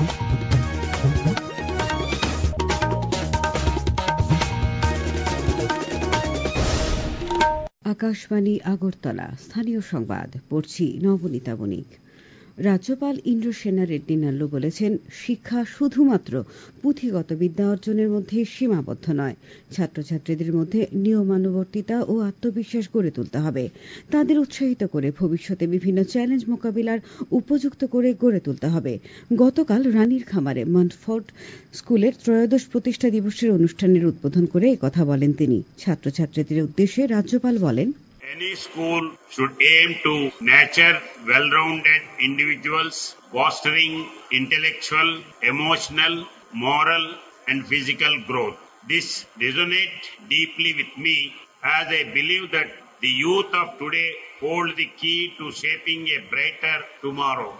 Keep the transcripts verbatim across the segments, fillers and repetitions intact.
আকাশবাণী আগরতলা স্থানীয় সংবাদ পড়ছি নবনীতা বণিক। রাজ্যপাল ইন্দ্রসেনা রেড্ডি নাল্লু বলেছেন, শিক্ষা শুধুমাত্র পুঁথিগত বিদ্যা অর্জনের মধ্যে সীমাবদ্ধ নয়। ছাত্রছাত্রীদের মধ্যে নিয়মানুবর্তিতা ও আত্মবিশ্বাস গড়ে তুলতে হবে। তাদের উৎসাহিত করে ভবিষ্যতে বিভিন্ন চ্যালেঞ্জ মোকাবিলার উপযুক্ত করে গড়ে তুলতে হবে। গতকাল রানীর খামারে মন্টফোর্ট স্কুলের ত্রয়োদশ প্রতিষ্ঠা দিবসের অনুষ্ঠানের উদ্বোধন করে একথা বলেন তিনি। ছাত্রছাত্রীদের উদ্দেশ্যে রাজ্যপাল বলেন, Any school should aim to nurture well-rounded individuals, fostering intellectual, emotional, moral and physical growth. This resonates deeply with me as I believe that the youth of today hold the key to shaping a brighter tomorrow.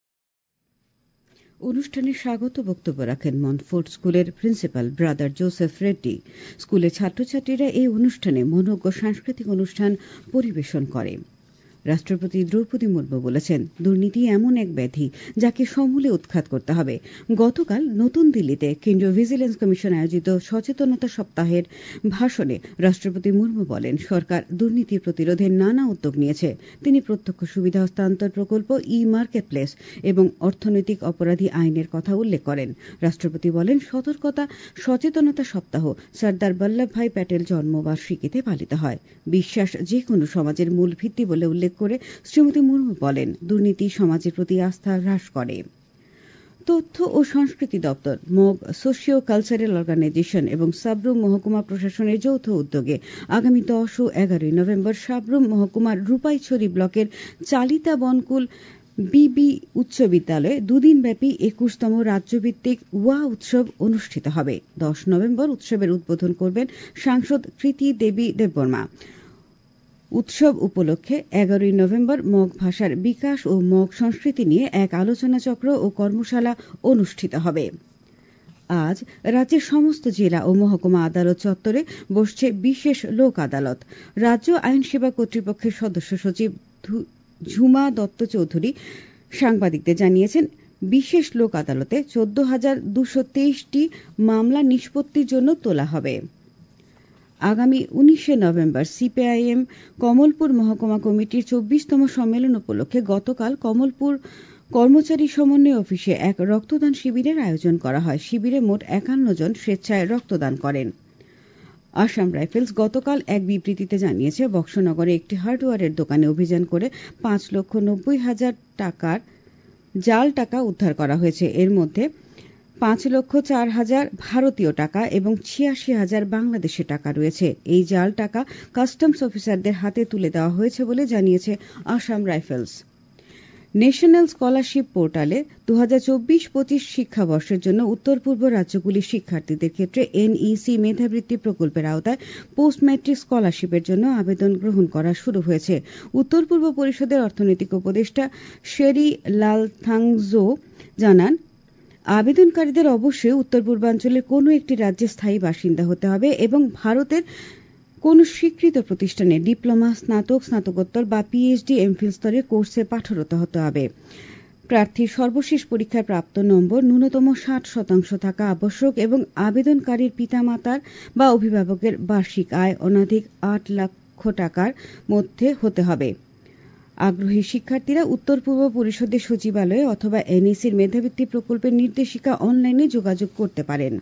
অনুষ্ঠানে স্বাগত বক্তব্য রাখেন মন্টফোর্ট স্কুলের principal brother Joseph Reddy. স্কুলের ছাত্রছাত্রীরা এই অনুষ্ঠানে মনোজ্ঞ সাংস্কৃতিক অনুষ্ঠান পরিবেশন করে। রাষ্ট্রপতি দ্রৌপদী মুর্মু বলেছেন, দুর্নীতি এমন এক ব্যাধি যাকে সমূলে উৎখাত করতে হবে। গতকাল নতুন দিল্লিতে কেন্দ্রীয় ভিজিলেন্স কমিশন আয়োজিত সচেতনতা সপ্তাহের ভাষণে রাষ্ট্রপতি মুর্মু বলেন, সরকার দুর্নীতি প্রতিরোধে নানা উদ্যোগ নিয়েছে। তিনি প্রত্যক্ষ সুবিধা হস্তান্তর প্রকল্প, ই মার্কেট প্লেস এবং অর্থনৈতিক অপরাধী আইনের কথা উল্লেখ করেন। রাষ্ট্রপতি বলেন, সতর্কতা সচেতনতা সপ্তাহ সর্দার বল্লভ ভাই প্যাটেল জন্মবার্ষিকীতে পালিত হয়। বিশ্বাস যে কোনো সমাজের মূল ভিত্তি বলে উল্লেখ করে শ্রীমতী মুর্মু বলেন, দুর্নীতি সমাজের প্রতি আস্থা হ্রাস করে। তথ্য ও সংস্কৃতি দপ্তর, মগ সোশিও কালচারাল অর্গানাইজেশন এবং সাবরুম মহকুমা প্রশাসনের যৌথ উদ্যোগে আগামী দশ ও এগারোই নভেম্বর সাবরুম মহকুমার রূপাইছড়ি ব্লকের চালিতা বনকুল বিবি উচ্চ বিদ্যালয়ে দুদিনব্যাপী একুশতম রাজ্যভিত্তিক ওয়া উৎসব অনুষ্ঠিত হবে। দশ নভেম্বর উৎসবের উদ্বোধন করবেন সাংসদ কৃতি দেবী দেববর্মা। উৎসব উপলক্ষে এগারোই নভেম্বর মগ ভাষার বিকাশ ও মগ সংস্কৃতি নিয়ে এক আলোচনা চক্র ও কর্মশালা অনুষ্ঠিত হবে। আজ রাজ্যের সমস্ত জেলা ও মহকুমা আদালত চত্বরে বসছে বিশেষ লোক আদালত। রাজ্য আইন সেবা কর্তৃপক্ষের সদস্য সচিব ঝুমা দত্ত চৌধুরী সাংবাদিকদের জানিয়েছেন, বিশেষ লোক আদালতে চোদ্দ হাজার দুশো তেইশটি মামলা নিষ্পত্তির জন্য তোলা হবে। আগামী উনিশে নভেম্বর সিপিআইএম কমলপুর মহকুমা কমিটির চব্বিশতম সম্মেলন উপলক্ষে গতকাল কমলপুর কর্মচারী সমন্বয় অফিসে এক রক্তদান শিবিরের আয়োজন করা হয়। শিবিরে মোট একান্ন জন স্বেচ্ছায় রক্তদান করেন। আসাম রাইফেলস গতকাল এক বিবৃতিতে জানিয়েছে, বক্সনগরে একটি হার্ডওয়্যারের দোকানে অভিযান করে পাঁচ লক্ষ নব্বই হাজার টাকার জাল টাকা উদ্ধার করা হয়েছে। এর মধ্যে পাঁচ লক্ষ চার হাজার ভারতীয় টাকা এবং ছিয়াশি হাজার বাংলাদেশি টাকা রয়েছে। এই জাল টাকা কাস্টমস অফিসারদের হাতে তুলে দেওয়া হয়েছে বলে জানিয়েছে আসাম রাইফেলস। ন্যাশনাল স্কলারশিপ পোর্টালে দু হাজার চব্বিশ পঁচিশ শিক্ষাবর্ষের জন্য উত্তর পূর্ব রাজ্যগুলির শিক্ষার্থীদের ক্ষেত্রে এনইসি মেধাবৃত্তি প্রকল্পের আওতায় পোস্ট ম্যাট্রিক স্কলারশিপের জন্য আবেদন গ্রহণ করা শুরু হয়েছে। উত্তর পূর্ব পরিষদের অর্থনৈতিক উপদেষ্টা শেরি লালথাংজো জানান, আবেদনকারীদের অবশ্যই উত্তর পূর্বাঞ্চলের কোনো একটি রাজ্যে স্থায়ী বাসিন্দা হতে হবে এবং ভারতের কোন স্বীকৃত প্রতিষ্ঠানে ডিপ্লোমা, স্নাতক, স্নাতকোত্তর বা পিএইচডি, এমফিল স্তরে কোর্সে পাঠরত হতে হবে। প্রার্থীর সর্বশেষ পরীক্ষায় প্রাপ্ত নম্বর ন্যূনতম ষাট শতাংশ থাকা আবশ্যক এবং আবেদনকারীর পিতামাতার বা অভিভাবকের বার্ষিক আয় অনধিক আট লক্ষ টাকার মধ্যে হতে হবে। আগ্রহী শিক্ষার্থীরা উত্তর পূর্ব পরিষদের সচিবালয়ে অথবা এনইসির মেধাবৃত্তি প্রকল্পের নির্দেশিকা অনলাইনে যোগাযোগ করতে পারেন।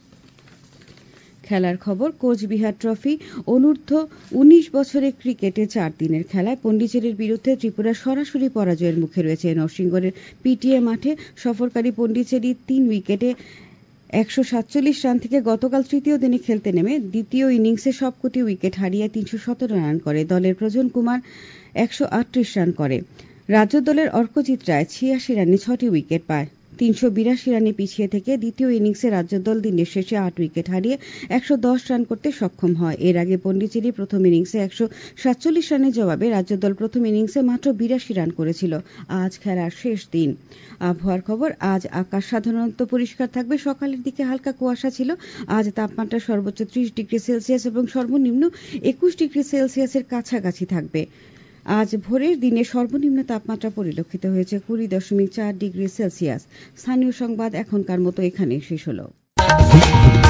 খেলার খবর, কোচবিহার ট্রফি অনূর্ধ্ব উনিশ বছরের ক্রিকেটে চার দিনের খেলায় পন্ডিচেরির বিরুদ্ধে ত্রিপুরা সরাসরি পরাজয়ের মুখে রয়েছে। নরসিংগড়ের পিটিএ মাঠে সফরকারী পন্ডিচেরি তিন উইকেটে একশো সাতচল্লিশ রান থেকে গতকাল তৃতীয় দিনে খেলতে নেমে দ্বিতীয় ইনিংসে সবকটি উইকেট হারিয়ে তিনশো সতেরো রান করে। দলের প্রজন কুমার একশো আটত্রিশ রান করে। রাজ্য দলের অর্কজিৎ রায় ছিয়াশি রানে ছটি উইকেট পায়। তিনশো বিরাশি রানে পিছিয়ে থেকে দ্বিতীয় ইনিংসে রাজ্য দল দিনের শেষে আট উইকেট হারিয়ে একশো দশ রান করতে সক্ষম হয়। এর আগে পন্ডিচেরি প্রথম ইনিংসে একশো সাতচল্লিশ রানের জবাবে রাজ্য দল প্রথম ইনিংসে মাত্র বিরাশি রান করেছিল। আজ খেলার শেষ দিন। আবহাওয়ার খবর, আজ আকাশ সাধারণত পরিষ্কার থাকবে। সকালের দিকে হালকা কুয়াশা ছিল। আজ তাপমাত্রা সর্বোচ্চ ত্রিশ ডিগ্রি সেলসিয়াস এবং সর্বনিম্ন একুশ ডিগ্রি সেলসিয়াসের কাছাকাছি থাকবে। আজ ভোরের দিনে সর্বনিম্ন তাপমাত্রা পরিলক্ষিত হয়েছে কুড়ি দশমিক চার ডিগ্রি সেলসিয়াস। স্থানীয় সংবাদ এখনকার মতো এখানে শেষ হলো।